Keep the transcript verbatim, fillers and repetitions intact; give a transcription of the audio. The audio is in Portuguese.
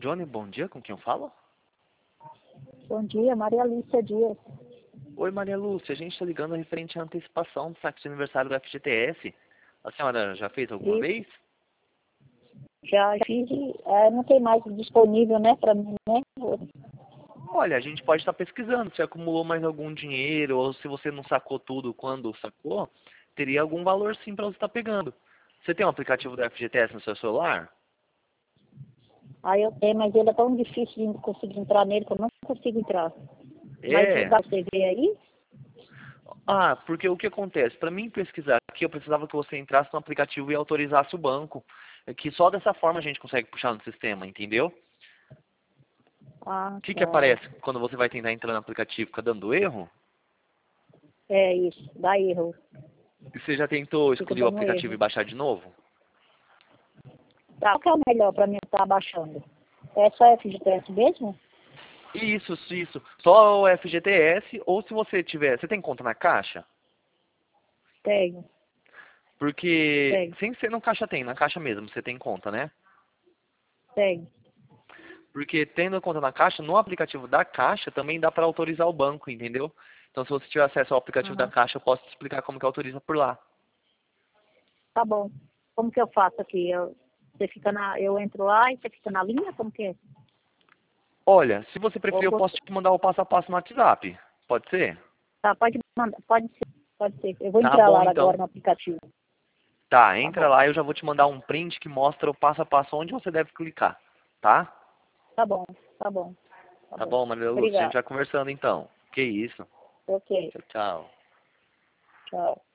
Johnny, bom dia, com quem eu falo? Bom dia, Maria Lúcia Dias. Oi, Maria Lúcia, a gente está ligando referente à antecipação do saque de aniversário do F G T S. A senhora já fez alguma Isso. vez? Já fiz, é, não tem mais disponível, né, para mim, né? Olha, a gente pode estar pesquisando se acumulou mais algum dinheiro ou se você não sacou tudo quando sacou, teria algum valor sim para você estar pegando. Você tem um aplicativo do F G T S no seu celular? Aí eu tenho, mas ele é tão difícil de conseguir entrar nele que eu não consigo entrar. Mas É. dá pra você ver aí? Ah, porque o que acontece? Para mim pesquisar aqui, eu precisava que você entrasse no aplicativo e autorizasse o banco. É que só dessa forma a gente consegue puxar no sistema, entendeu? Ah, O que que tá. aparece quando você vai tentar entrar no aplicativo? Fica dando erro? É isso, dá erro. E você já tentou Fica excluir o dando aplicativo e erro. baixar de novo? Tá, qual que é o melhor para mim estar baixando? É só F G T S mesmo? Isso, isso. Só o F G T S, ou se você tiver... Você tem conta na Caixa? Tenho, Porque, tenho, sem ser no Caixa tem, na Caixa mesmo você tem conta, né? tenho. Porque tendo conta na Caixa, no aplicativo da Caixa também dá para autorizar o banco, entendeu? Então se você tiver acesso ao aplicativo da Aham. Caixa, eu posso te explicar como que autoriza por lá. Tá bom. Como que eu faço aqui? Eu, você fica na, eu entro lá e você fica na linha? Como que é? Olha, se você Ou preferir, eu posso você... te mandar o passo a passo no WhatsApp. Pode ser? Tá, pode mandar, pode ser, pode ser. Eu vou Tá entrar bom, lá agora então. no aplicativo. Tá, Tá entra bom, lá e eu já vou te mandar um print que mostra o passo a passo onde você deve clicar. Tá? tá bom, tá bom, tá Tá bom. bom, Maria Lúcia? A gente Obrigada. vai conversando então. Que isso. Ok, Tchau, tchau. tchau.